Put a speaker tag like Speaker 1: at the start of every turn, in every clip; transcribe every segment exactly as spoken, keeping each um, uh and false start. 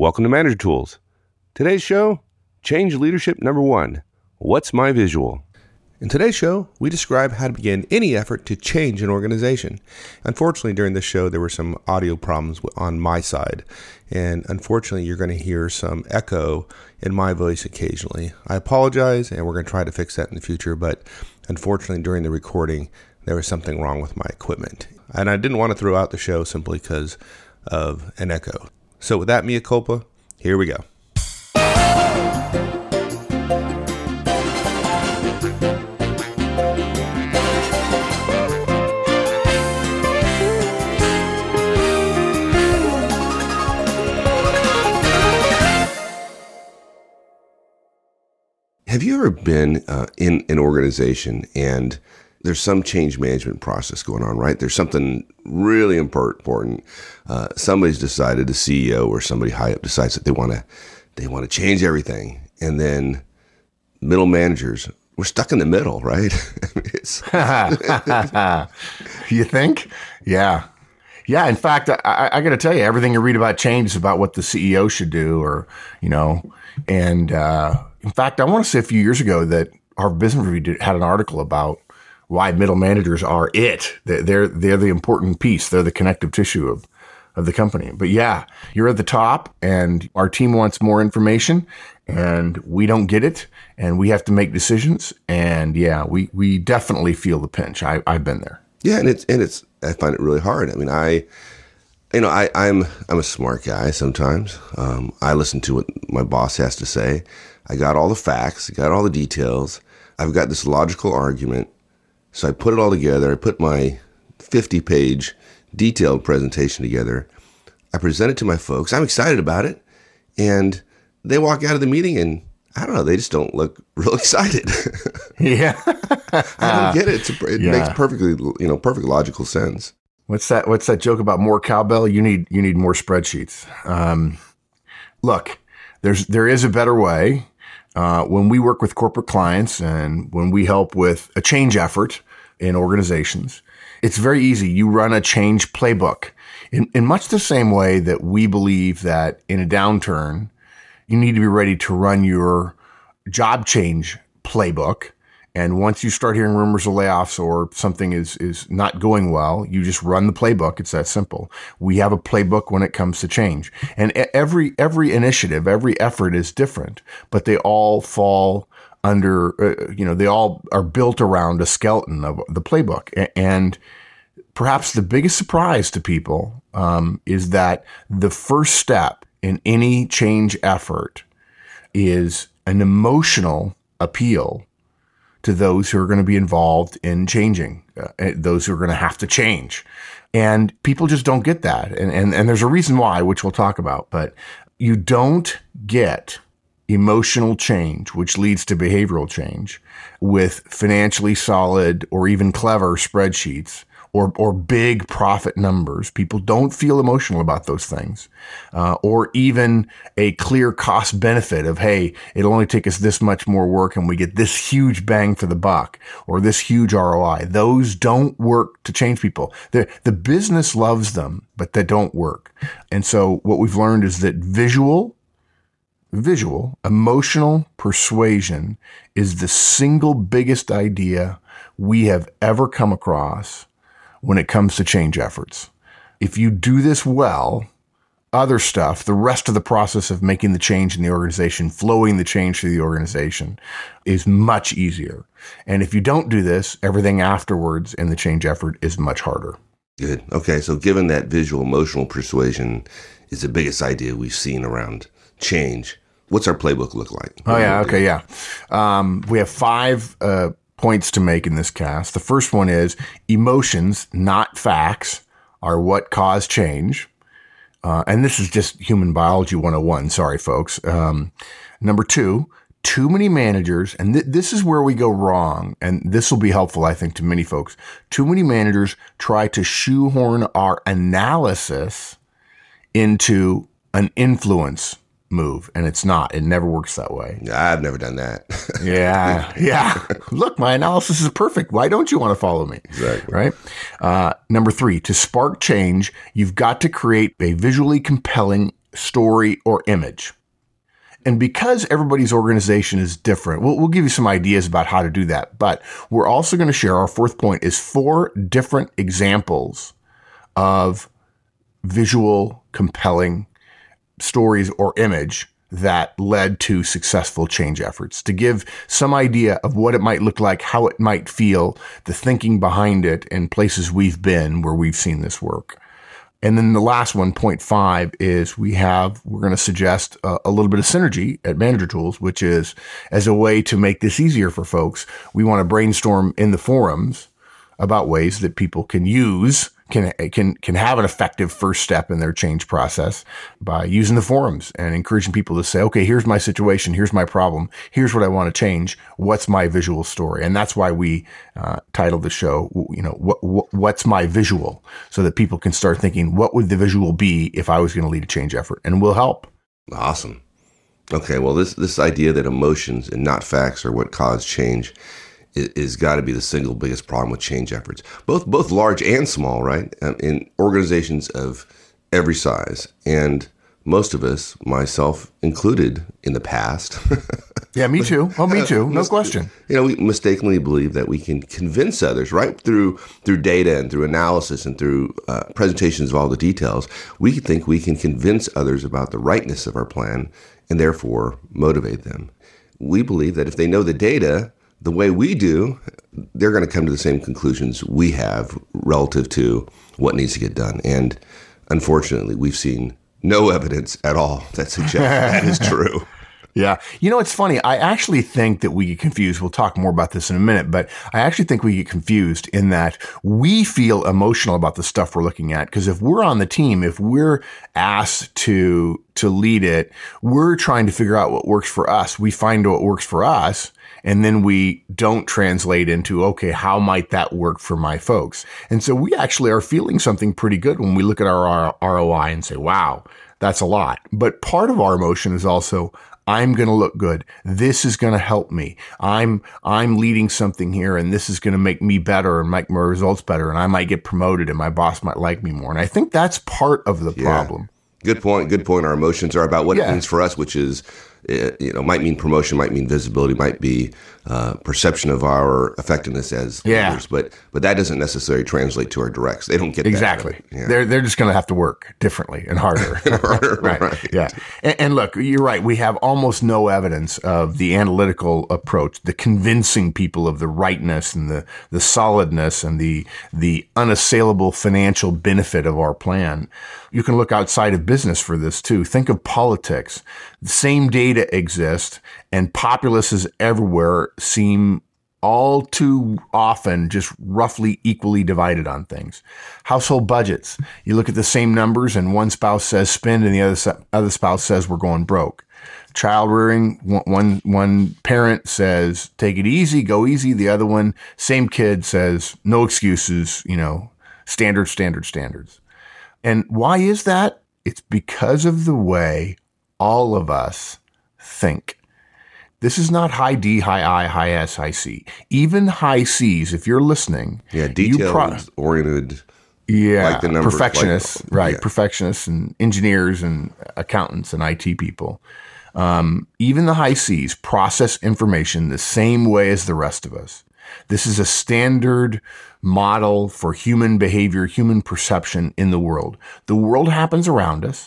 Speaker 1: Welcome to Manager Tools. Today's show, change leadership number one. What's my visual? In today's show, we describe how to begin any effort to change an organization. Unfortunately, during this show, there were some audio problems on my side. And unfortunately, you're going to hear some echo in my voice occasionally. I apologize, and we're going to try to fix that in the future. But unfortunately, during the recording, there was something wrong with my equipment. And I didn't want to throw out the show simply because of an echo. So with that mea culpa, here we go. Have you ever been uh, in an organization and there's some change management process going on, right? There's something really important. Uh, somebody's decided, the C E O or somebody high up decides that they want to they want to change everything, and then middle managers, we're stuck in the middle, right? It's
Speaker 2: You think? Yeah. Yeah. In fact, I, I got to tell you, everything you read about change is about what the C E O should do, or, you know, and uh, in fact, I want to say a few years ago that Harvard Business Review did, had an article about why middle managers are it. They're, they're, they're the important piece. They're the connective tissue of, of the company. But yeah, you're at the top and our team wants more information and we don't get it and we have to make decisions. And yeah, we, we definitely feel the pinch. I, I've been there.
Speaker 1: Yeah. And it's, and it's, I find it really hard. I mean, I, you know, I, I'm, I'm a smart guy sometimes. Um, I listen to what my boss has to say. I got all the facts, I got all the details. I've got this logical argument. So I put it all together. I put my fifty-page detailed presentation together. I present it to my folks. I'm excited about it. And they walk out of the meeting and, I don't know, they just don't look real excited.
Speaker 2: Yeah.
Speaker 1: I don't get it. It's a, it
Speaker 2: yeah.
Speaker 1: makes perfectly, you know, perfect logical sense.
Speaker 2: What's that? What's that joke about more cowbell? You need, you need more spreadsheets. Um, look, there's, there is a better way. Uh, when we work with corporate clients and when we help with a change effort in organizations, it's very easy. You run a change playbook in, in much the same way that we believe that in a downturn, you need to be ready to run your job change playbook. And once you start hearing rumors of layoffs or something is, is not going well, you just run the playbook. It's that simple. We have a playbook when it comes to change. And every, every initiative, every effort is different, but they all fall under, uh, you know, they all are built around a skeleton of the playbook. And perhaps the biggest surprise to people, um, is that the first step in any change effort is an emotional appeal to those who are going to be involved in changing, uh, those who are going to have to change. And people just don't get that. And, and, and there's a reason why, which we'll talk about, but you don't get emotional change, which leads to behavioral change, with financially solid or even clever spreadsheets or, or big profit numbers. People don't feel emotional about those things, uh, or even a clear cost benefit of, hey, it'll only take us this much more work and we get this huge bang for the buck or this huge R O I. Those don't work to change people. The, the business loves them, but they don't work. And so what we've learned is that visual, visual, emotional persuasion is the single biggest idea we have ever come across when it comes to change efforts. If you do this well, other stuff, the rest of the process of making the change in the organization, flowing the change through the organization is much easier. And if you don't do this, everything afterwards in the change effort is much harder.
Speaker 1: Good. Okay. So given that visual emotional persuasion is the biggest idea we've seen around change, what's our playbook look like?
Speaker 2: Oh, yeah. Okay. Yeah. Um, we have five, uh, points to make in this cast. The first one is emotions, not facts, are what cause change. Uh, and this is just human biology one oh one. Sorry, folks. Um, number two, too many managers, and th- this is where we go wrong, and this will be helpful, I think, to many folks. Too many managers try to shoehorn our analysis into an influence move, and it's not. It never works that way.
Speaker 1: I've never done that.
Speaker 2: yeah, yeah. Look, my analysis is perfect. Why don't you want to follow me?
Speaker 1: Exactly.
Speaker 2: Right? Uh, number three, to spark change, you've got to create a visually compelling story, or image. And because everybody's organization is different, we'll, we'll give you some ideas about how to do that. But we're also going to share, our fourth point is four different examples of visual, compelling stories or image that led to successful change efforts, to give some idea of what it might look like, how it might feel, the thinking behind it, and places we've been where we've seen this work. And then the last one, point five, is we have, we're going to suggest a, a little bit of synergy at Manager Tools, which is as a way to make this easier for folks. We want to brainstorm in the forums about ways that people can use can can can have an effective first step in their change process by using the forums and encouraging people to say, okay, here's my situation, here's my problem, here's what I want to change, what's my visual story? And that's why we uh, titled the show, you know, what, what, what's my visual, so that people can start thinking, what would the visual be if I was going to lead a change effort? And we'll help.
Speaker 1: Awesome. Okay, well, this this idea that emotions and not facts are what cause change is got to be the single biggest problem with change efforts, both both large and small, right? Um, in organizations of every size, and most of us, myself included, in the past.
Speaker 2: Yeah, me too. Oh, me too. No question.
Speaker 1: You know, we mistakenly believe that we can convince others, right? Through through data and through analysis and through uh, presentations of all the details. We think we can convince others about the rightness of our plan and therefore motivate them. We believe that if they know the data the way we do, they're going to come to the same conclusions we have relative to what needs to get done. And unfortunately, we've seen no evidence at all that suggests that is true.
Speaker 2: Yeah. You know, it's funny. I actually think that we get confused. We'll talk more about this in a minute, but I actually think we get confused in that we feel emotional about the stuff we're looking at. Because if we're on the team, if we're asked to, to lead it, we're trying to figure out what works for us. We find what works for us. And then we don't translate into, okay, how might that work for my folks? And so we actually are feeling something pretty good when we look at our R O I and say, wow, that's a lot. But part of our emotion is also, I'm going to look good. This is going to help me. I'm, I'm leading something here, and this is going to make me better and make my results better. And I might get promoted and my boss might like me more. And I think that's part of the
Speaker 1: yeah.
Speaker 2: problem.
Speaker 1: Good point. Good point. Our emotions are about what
Speaker 2: yeah.
Speaker 1: it means for us, which is, you know, might mean promotion, might mean visibility, might be uh, perception of our effectiveness as
Speaker 2: yeah.
Speaker 1: leaders, but but that doesn't necessarily translate to our directs. They don't get
Speaker 2: exactly.
Speaker 1: that. Exactly. Yeah.
Speaker 2: They're they're just going to have to work differently and harder.
Speaker 1: harder
Speaker 2: right.
Speaker 1: right.
Speaker 2: Yeah. And, and look, you're right. We have almost no evidence of the analytical approach, the convincing people of the rightness and the the solidness and the the unassailable financial benefit of our plan. You can look outside of business for this too. Think of politics. The same data exists, and populaces everywhere seem all too often just roughly equally divided on things. Household budgets. You look at the same numbers and one spouse says spend and the other other spouse says we're going broke. Child rearing, one, one parent says take it easy, go easy. The other one, same kid, says no excuses, you know, standards, standards, standards. And why is that? It's because of the way all of us think. This is not high D, high I, high S, high C. Even high C's, if you're listening.
Speaker 1: Yeah, detail-oriented.
Speaker 2: Yeah,
Speaker 1: like the numbers,
Speaker 2: perfectionists,
Speaker 1: like,
Speaker 2: right.
Speaker 1: Yeah.
Speaker 2: Perfectionists and engineers and accountants and I T people. Um, even the high C's process information the same way as the rest of us. This is a standard model for human behavior, human perception in the world. The world happens around us.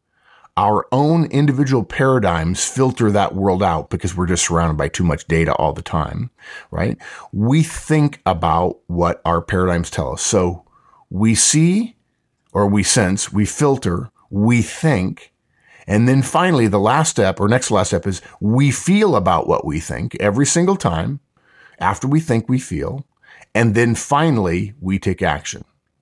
Speaker 2: Our own individual paradigms filter that world out because we're just surrounded by too much data all the time, right? We think about what our paradigms tell us. So we see or we sense, we filter, we think. And then finally, the last step or next to last step is we feel about what we think every single time. After we think, we feel. And then finally, we take action.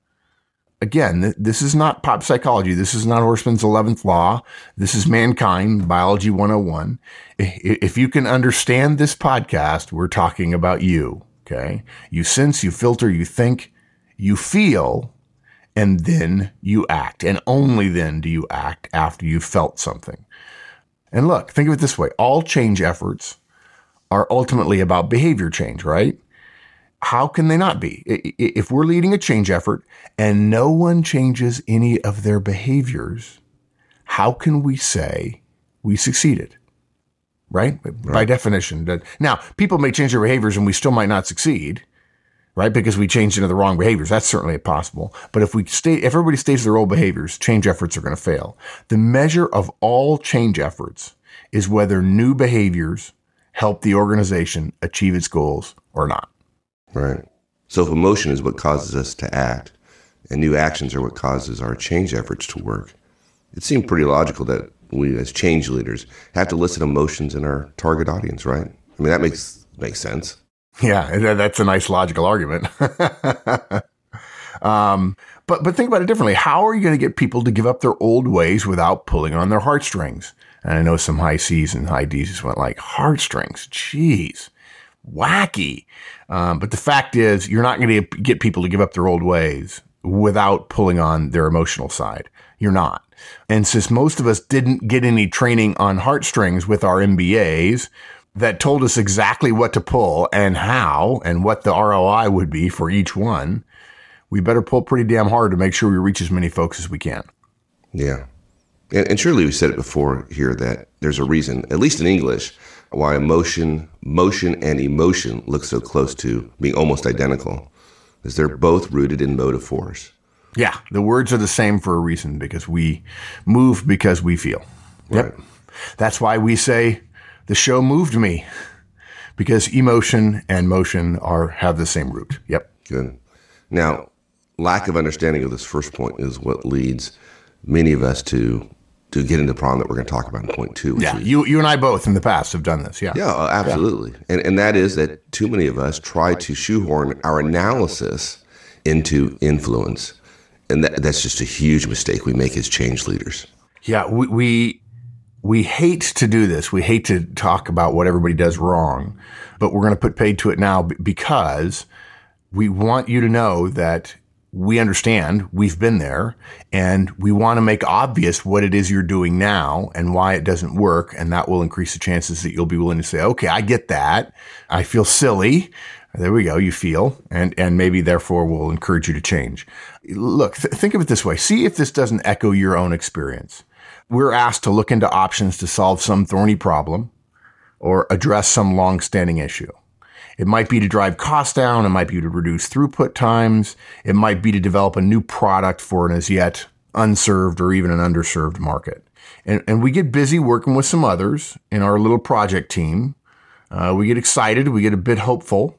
Speaker 2: Again, th- this is not pop psychology. This is not Horstman's eleventh law. This is mankind, biology one oh one. If you can understand this podcast, we're talking about you, okay? You sense, you filter, you think, you feel, and then you act. And only then do you act after you've felt something. And look, think of it this way. All change efforts are ultimately about behavior change, right? How can they not be? If we're leading a change effort and no one changes any of their behaviors, how can we say we succeeded? Right? right? By definition. That, now, people may change their behaviors and we still might not succeed, right? Because we changed into the wrong behaviors. That's certainly possible. But if we stay, if everybody stays to their old behaviors, change efforts are going to fail. The measure of all change efforts is whether new behaviors help the organization achieve its goals or not.
Speaker 1: Right. So if emotion is what causes us to act and new actions are what causes our change efforts to work, it seemed pretty logical that we as change leaders have to listen to emotions in our target audience, right? I mean, that makes makes sense.
Speaker 2: Yeah, that's a nice logical argument. um, but but think about it differently. How are you going to get people to give up their old ways without pulling on their heartstrings? And I know some high C's and high D's just went like, heartstrings, geez, wacky. Um, but the fact is, you're not going to get people to give up their old ways without pulling on their emotional side. You're not. And since most of us didn't get any training on heartstrings with our M B As that told us exactly what to pull and how and what the R O I would be for each one, we better pull pretty damn hard to make sure we reach as many folks as we can.
Speaker 1: Yeah. And, and surely we said it before here that there's a reason, at least in English, why emotion, motion and emotion look so close to being almost identical, is they're both rooted in motive force.
Speaker 2: Yeah, the words are the same for a reason, because we move because we feel.
Speaker 1: Right.
Speaker 2: Yep. That's why we say the show moved me, because emotion and motion are have the same root. Yep.
Speaker 1: Good. Now, lack of understanding of this first point is what leads many of us to to get into the problem that we're going to talk about in point two.
Speaker 2: Yeah,
Speaker 1: is,
Speaker 2: you you and I both in the past have done this. Yeah.
Speaker 1: Yeah, absolutely. Yeah. And and that is that too many of us try to shoehorn our analysis into influence. And that, that's just a huge mistake we make as change leaders.
Speaker 2: Yeah, we, we we hate to do this. We hate to talk about what everybody does wrong, but we're going to put paid to it now because we want you to know that we understand, we've been there, and we want to make obvious what it is you're doing now and why it doesn't work, and that will increase the chances that you'll be willing to say, okay, I get that. I feel silly. There we go. You feel, and, and maybe therefore will encourage you to change. Look, th- think of it this way. See if this doesn't echo your own experience. We're asked to look into options to solve some thorny problem or address some long-standing issue. It might be to drive costs down. It might be to reduce throughput times. It might be to develop a new product for an as yet unserved or even an underserved market. And, and we get busy working with some others in our little project team. Uh, we get excited. We get a bit hopeful.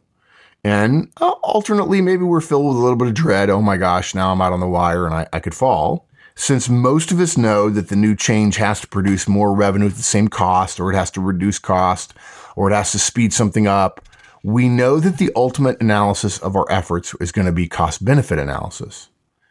Speaker 2: And uh, alternately, maybe we're filled with a little bit of dread. Oh my gosh, now I'm out on the wire and I, I could fall. Since most of us know that the new change has to produce more revenue at the same cost, or it has to reduce cost, or it has to speed something up, we know that the ultimate analysis of our efforts is going to be cost-benefit analysis.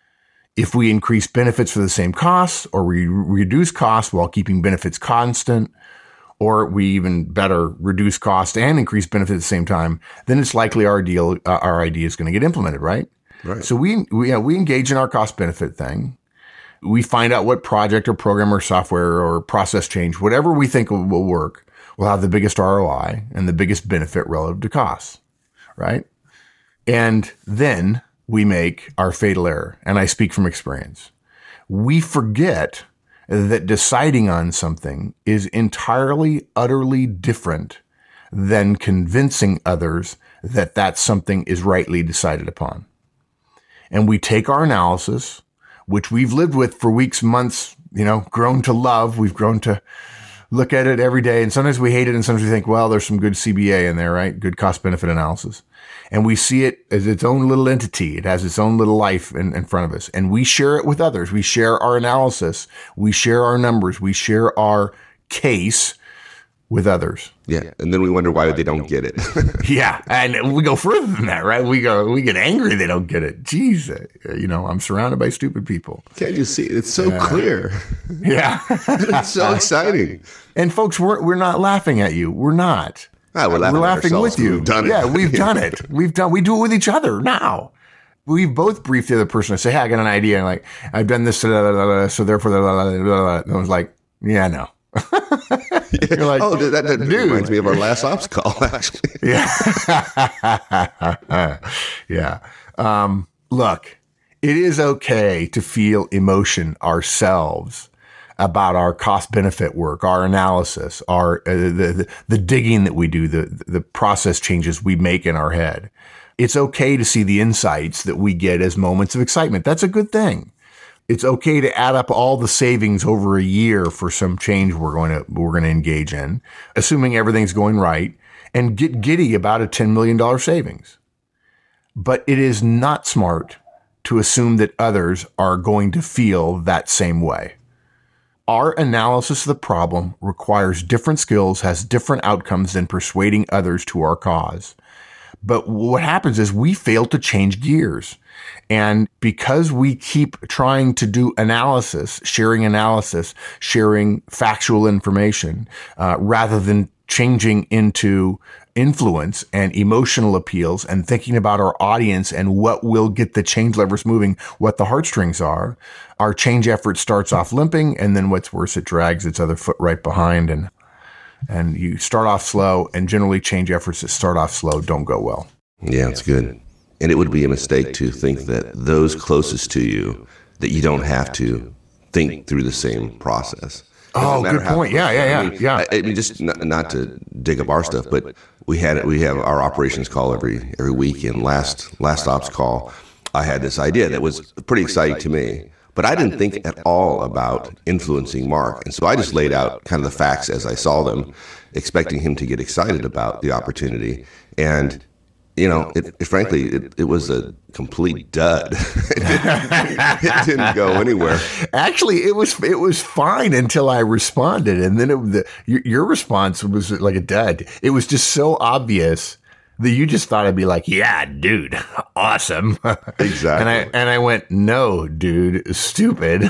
Speaker 2: If we increase benefits for the same costs, or we reduce costs while keeping benefits constant, or we even better reduce cost and increase benefit at the same time, then it's likely our deal, uh, our idea is going to get implemented, right?
Speaker 1: Right.
Speaker 2: So we we, yeah, we engage in our cost benefit thing. We find out what project or program or software or process change, whatever we think will, will work, will have the biggest R O I and the biggest benefit relative to costs, right? And then we make our fatal error, and I speak from experience. We forget that deciding on something is entirely, utterly different than convincing others that that something is rightly decided upon. And we take our analysis, which we've lived with for weeks, months, you know, grown to love. We've grown to look at it every day. And sometimes we hate it. And sometimes we think, well, there's some good C B A in there, right? Good cost benefit analysis. And we see it as its own little entity. It has its own little life in, in front of us. And we share it with others. We share our analysis. We share our numbers. We share our case with others.
Speaker 1: Yeah. And then we wonder why they don't get it.
Speaker 2: Yeah. And we go further than that, right? We go, we get angry they don't get it. Jeez, you know, I'm surrounded by stupid people.
Speaker 1: Can't you see? It's so uh, clear.
Speaker 2: Yeah.
Speaker 1: It's so exciting.
Speaker 2: And folks, we're, we're not laughing at you. We're not.
Speaker 1: Ah, we're laughing,
Speaker 2: we're laughing with you.
Speaker 1: We've done it.
Speaker 2: Yeah, we've done it. We've done, we do it with each other now. We've both briefed the other person and say, hey, I got an idea. And like, I've done this, blah, blah, blah, so therefore, blah, blah, blah, blah. And I was like, yeah, no.
Speaker 1: You're like, oh, that, that dude. Reminds me of our last ops call, actually.
Speaker 2: Yeah. Yeah. Um, look, it is okay to feel emotion ourselves. about our cost benefit work, our analysis, our uh, the, the the digging that we do, the the process changes we make in our head. It's okay to see the insights that we get as moments of excitement. That's a good thing. It's okay to add up all the savings over a year for some change we're going to we're going to engage in, assuming everything's going right, and get giddy about a ten million dollars savings. But it is not smart to assume that others are going to feel that same way. Our analysis of the problem requires different skills, has different outcomes than persuading others to our cause. But what happens is we fail to change gears. And because we keep trying to do analysis, sharing analysis, sharing factual information, uh, rather than changing into influence and emotional appeals and thinking about our audience and what will get the change levers moving, what the heartstrings are, our change effort starts off limping. And then what's worse, it drags its other foot right behind. And, and you start off slow, and generally change efforts that start off slow don't go well.
Speaker 1: Yeah, it's good. And it would be a mistake to think that those closest to you, that you don't have to think through the same process.
Speaker 2: Oh, good point. Yeah, yeah, yeah,
Speaker 1: I mean,
Speaker 2: yeah.
Speaker 1: I, I mean, just not, not to dig up our stuff, but we had we have our operations call every every week. And last last ops call, I had this idea that was pretty exciting to me, but I didn't think at all about influencing Mark. And so I just laid out kind of the facts as I saw them, expecting him to get excited about the opportunity. And you know, it, it frankly, it, it was a complete dud. it, didn't, it didn't go anywhere.
Speaker 2: Actually, it was it was fine until I responded, and then it, the, your, your response was like a dud. It was just so obvious that you just thought I'd be like, "Yeah, dude, awesome."
Speaker 1: Exactly.
Speaker 2: And I and I went, "No, dude, stupid."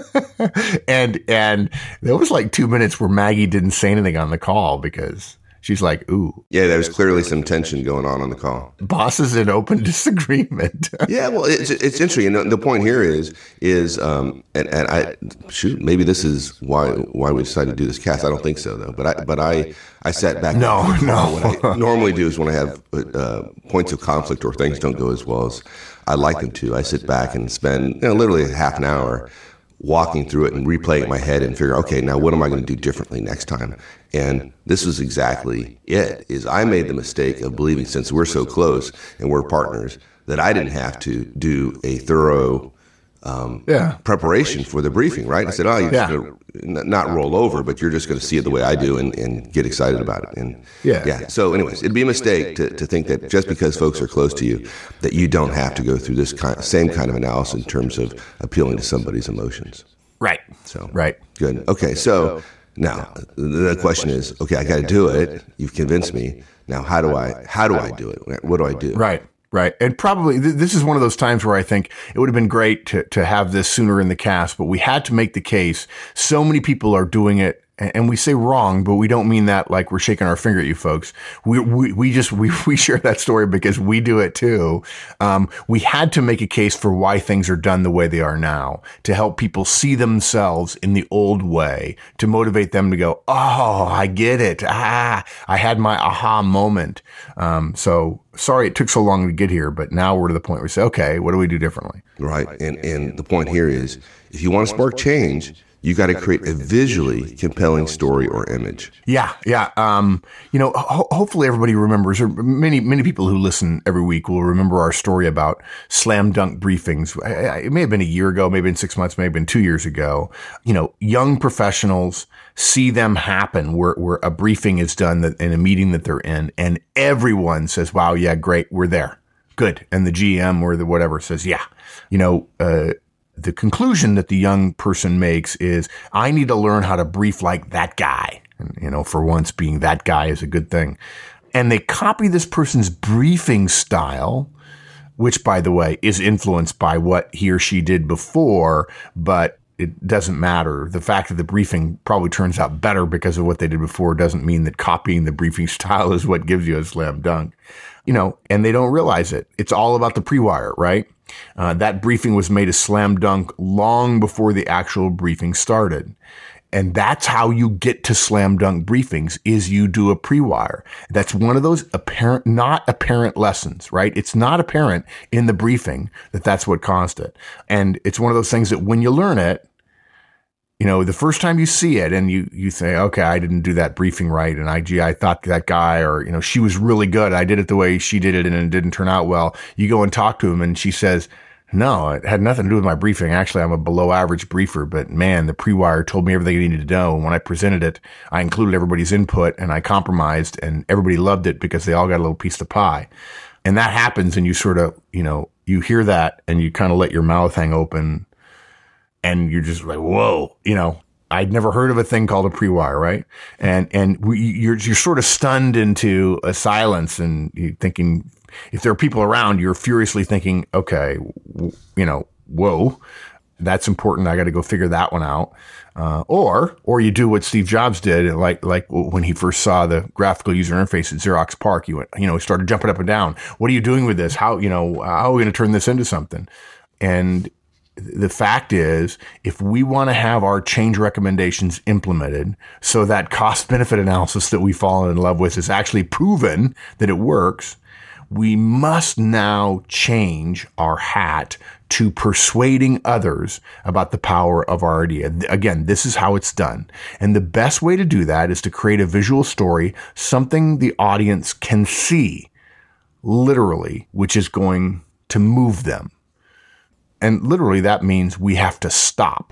Speaker 2: and and there was like two minutes where Maggie didn't say anything on the call because she's like, ooh.
Speaker 1: Yeah, there was clearly some tension going on on the call.
Speaker 2: Bosses in open disagreement.
Speaker 1: Yeah, well, it's it's interesting. And the point here is, is um, and, and I, shoot, maybe this is why why we decided to do this cast. I don't think so, though. But I but I, I sat back.
Speaker 2: No, no.
Speaker 1: What I normally do is when I have uh, points of conflict or things don't go as well as I'd like them to, I sit back and spend you know, literally half an hour walking through it and replaying it in my head and figure, okay, now what am I going to do differently next time? And this was exactly it, is I made the mistake of believing, since we're so close and we're partners, that I didn't have to do a thorough um,
Speaker 2: yeah.
Speaker 1: preparation for the briefing, right? I said, oh, you're
Speaker 2: yeah.
Speaker 1: just going to not roll over, but you're just going to see it the way I do and, and get excited about it. And
Speaker 2: yeah.
Speaker 1: yeah. So anyways, it'd be a mistake to, to think that just because folks are close to you, that you don't have to go through this kind, same kind of analysis in terms of appealing to somebody's emotions.
Speaker 2: Right.
Speaker 1: So
Speaker 2: right.
Speaker 1: Good. Okay. So now the question is, okay, I got to do it. You've convinced me. Now, how do I, how do I do it? What do I do?
Speaker 2: Right. Right. And probably th- this is one of those times where I think it would have been great to, to have this sooner in the cast, but we had to make the case. So many people are doing it. And we say wrong, but we don't mean that like we're shaking our finger at you folks. We, we, we just, we, we share that story because we do it too. Um, we had to make a case for why things are done the way they are now, to help people see themselves in the old way, to motivate them to go, oh, I get it. Ah, I had my aha moment. Um, so sorry it took so long to get here, but now we're to the point where we say, okay, what do we do differently?
Speaker 1: Right. And, and the point here is, if you want to spark change, you got to create a visually compelling story or image.
Speaker 2: Yeah, yeah. Um, you know, ho- hopefully everybody remembers, or many, many people who listen every week will remember our story about slam dunk briefings. I, I, it may have been a year ago, maybe in six months, maybe been two years ago. You know, young professionals see them happen where, where a briefing is done that, in a meeting that they're in, and everyone says, wow, yeah, great, we're there. Good. And the G M or the whatever says, yeah, you know, uh, the conclusion that the young person makes is, I need to learn how to brief like that guy. And, you know, for once being that guy is a good thing. And they copy this person's briefing style, which, by the way, is influenced by what he or she did before, but it doesn't matter. The fact that the briefing probably turns out better because of what they did before doesn't mean that copying the briefing style is what gives you a slam dunk. You know, and they don't realize it. It's all about the pre-wire, right? Uh, that briefing was made a slam dunk long before the actual briefing started. And that's how you get to slam dunk briefings, is you do a pre-wire. That's one of those apparent, not apparent lessons, right? It's not apparent in the briefing that that's what caused it. And it's one of those things that when you learn it, You know, the first time you see it and you, you say, okay, I didn't do that briefing right. And I, gee, I thought that guy, or, you know, she was really good. I did it the way she did it and it didn't turn out well. You go and talk to him and she says, no, it had nothing to do with my briefing. Actually, I'm a below average briefer, but man, the pre-wire told me everything I needed to know. And when I presented it, I included everybody's input and I compromised and everybody loved it because they all got a little piece of pie. And that happens and you sort of, you know, you hear that and you kind of let your mouth hang open and you're just like, whoa, you know, I'd never heard of a thing called a pre-wire, right? And, and we, you're, you're sort of stunned into a silence and you're thinking, if there are people around, you're furiously thinking, okay, w- you know, whoa, that's important. I got to go figure that one out. Uh, or, or you do what Steve Jobs did, like, like when he first saw the graphical user interface at Xerox PARC, he went, you know, he started jumping up and down. What are you doing with this? How, you know, how are we going to turn this into something? And the fact is, if we want to have our change recommendations implemented so that cost benefit analysis that we've fallen in love with is actually proven that it works, we must now change our hat to persuading others about the power of our idea. Again, this is how it's done. And the best way to do that is to create a visual story, something the audience can see, literally, which is going to move them. And literally that means we have to stop.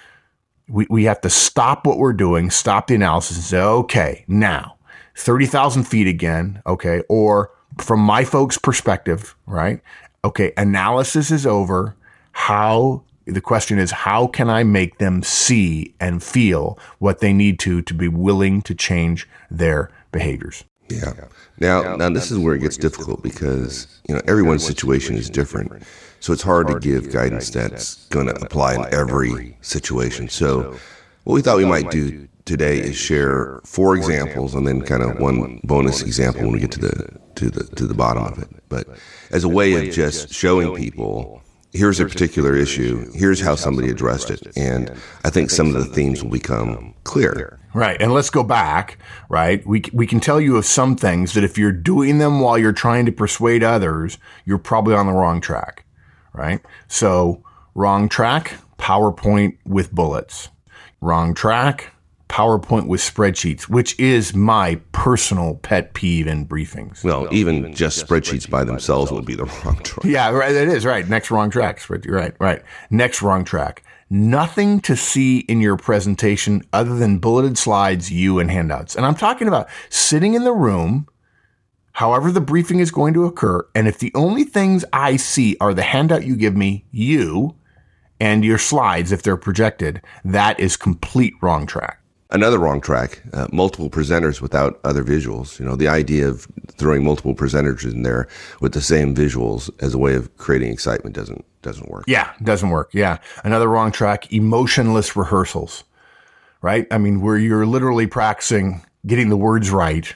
Speaker 2: We we have to stop what we're doing, stop the analysis and say, okay, now thirty thousand feet again. Okay. Or from my folks' perspective, right? Okay. Analysis is over. How, the question is, how can I make them see and feel what they need to, to be willing to change their behaviors?
Speaker 1: Yeah. Now, now this is where it gets difficult because, you know, everyone's situation is different. So it's hard to give guidance that's going to apply in every situation. So what we thought we might do today is share four examples and then kind of one bonus example when we get to the to the to the bottom of it. But as a way of just showing people, here's a particular issue, here's how somebody addressed it, and I think some of the themes will become clear.
Speaker 2: Right. And let's go back, right? We we can tell you of some things that if you're doing them while you're trying to persuade others, you're probably on the wrong track, right? So wrong track, PowerPoint with bullets. Wrong track, PowerPoint with spreadsheets, which is my personal pet peeve in briefings.
Speaker 1: Well, well even, even just spreadsheets, spreadsheets by themselves would be the wrong track.
Speaker 2: Yeah, right. It is right. Next wrong track. Right, right. Next wrong track. Nothing to see in your presentation other than bulleted slides, you, and handouts. And I'm talking about sitting in the room, however the briefing is going to occur, and if the only things I see are the handout you give me, you, and your slides, if they're projected, that is complete wrong track.
Speaker 1: Another wrong track, uh, multiple presenters without other visuals. You know, the idea of throwing multiple presenters in there with the same visuals as a way of creating excitement doesn't doesn't work.
Speaker 2: Yeah, doesn't work. Yeah. Another wrong track, emotionless rehearsals, right? I mean, where you're literally practicing getting the words right,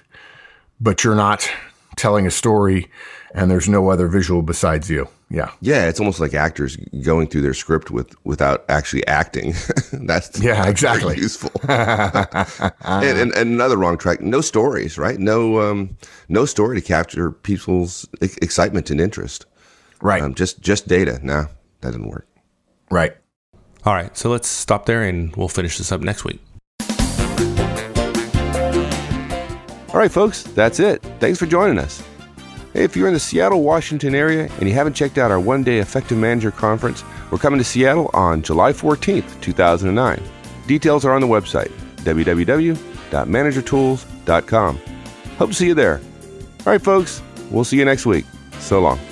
Speaker 2: but you're not telling a story and there's no other visual besides you. Yeah.
Speaker 1: Yeah. It's almost like actors going through their script with, without actually acting. That's
Speaker 2: yeah, exactly
Speaker 1: very useful. and, and, and another wrong track, no stories, right? No, um, no story to capture people's excitement and interest.
Speaker 2: Right.
Speaker 1: Um, just, just data. No, that didn't work.
Speaker 2: Right.
Speaker 3: All right. So let's stop there and we'll finish this up next week.
Speaker 1: All right, folks, that's it. Thanks for joining us. Hey, if you're in the Seattle, Washington area and you haven't checked out our one-day Effective Manager Conference, we're coming to Seattle on July fourteenth, two thousand nine. Details are on the website, w w w dot manager tools dot com. Hope to see you there. All right, folks, we'll see you next week. So long.